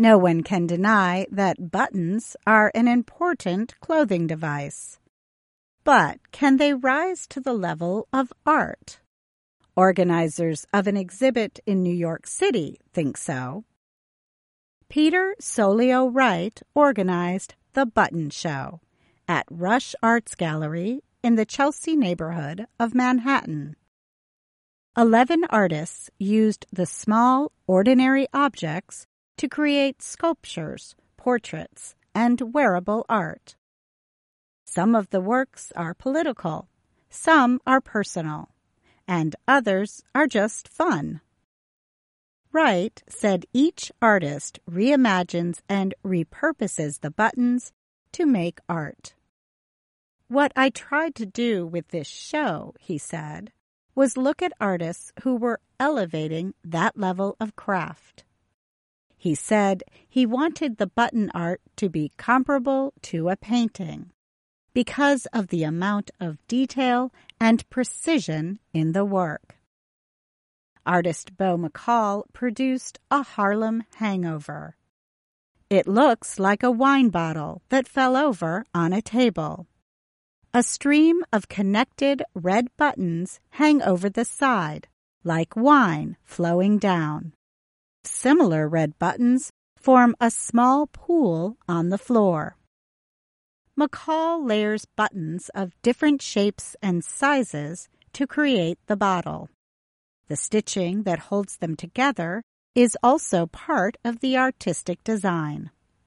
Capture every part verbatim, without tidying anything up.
No one can deny that buttons are an important clothing device. But can they rise to the level of art? Organizers of an exhibit in New York City think so. Peter Solio Wright organized the Button Show at Rush Arts Gallery in the Chelsea neighborhood of Manhattan. Eleven artists used the small, ordinary objects to create sculptures, portraits, and wearable art. Some of the works are political, some are personal, and others are just fun. Wright said each artist reimagines and repurposes the buttons to make art. What I tried to do with this show, he said, was look at artists who were elevating that level of craft. He said he wanted the button art to be comparable to a painting because of the amount of detail and precision in the work. Artist Beau McCall produced a Harlem Hangover. It looks like a wine bottle that fell over on a table. A stream of connected red buttons hang over the side, like wine flowing down. Similar red buttons form a small pool on the floor. McCall layers buttons of different shapes and sizes to create the bottle. The stitching that holds them together is also part of the artistic design.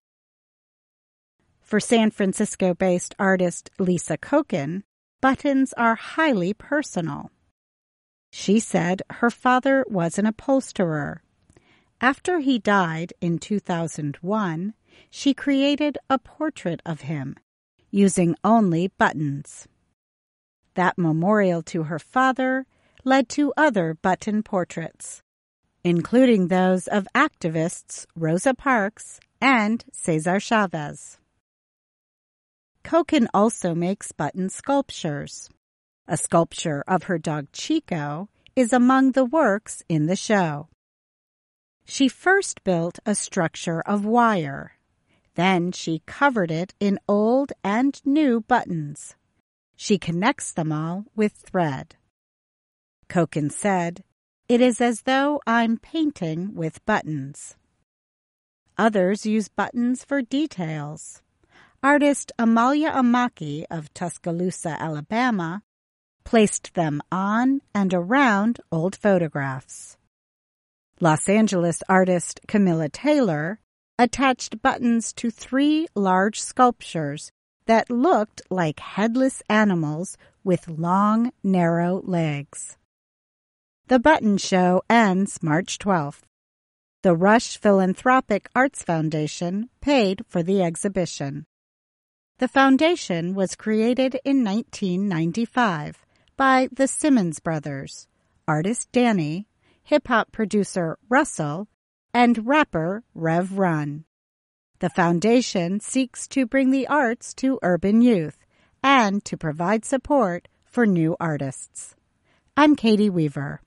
For San Francisco-based artist Lisa Koken, buttons are highly personal. She said her father was an upholsterer. After he died in two thousand one, she created a portrait of him, using only buttons. That memorial to her father led to other button portraits, including those of activists Rosa Parks and Cesar Chavez. Koken also makes button sculptures. A sculpture of her dog Chico is among the works in the show. She first built a structure of wire. Then she covered it in old and new buttons. She connects them all with thread. Koken said, "It is as though I'm painting with buttons." Others use buttons for details. Artist Amalia Amaki of Tuscaloosa, Alabama, placed them on and around old photographs. Los Angeles artist Camilla Taylor attached buttons to three large sculptures that looked like headless animals with long, narrow legs. The Button Show ends March twelfth. The Rush Philanthropic Arts Foundation paid for the exhibition. The foundation was created in nineteen ninety-five by the Simmons brothers, artist Danny, hip-hop producer Russell, and rapper Rev Run. The foundation seeks to bring the arts to urban youth and to provide support for new artists. I'm Katie Weaver.